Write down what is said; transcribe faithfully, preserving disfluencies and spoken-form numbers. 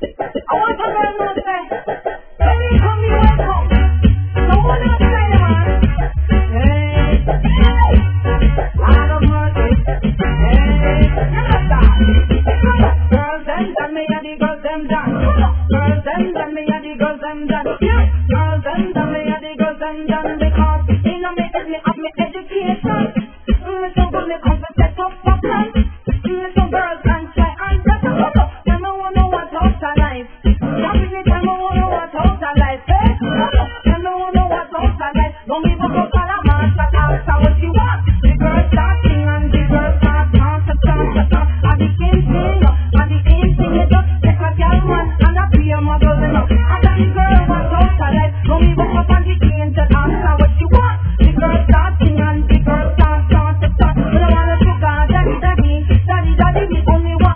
I want to learn how to say, when you come, you welcome. No one else say, man. Hey, hey, Lord of mercy. Hey, you know that. Girls, them done me and the girls, them done.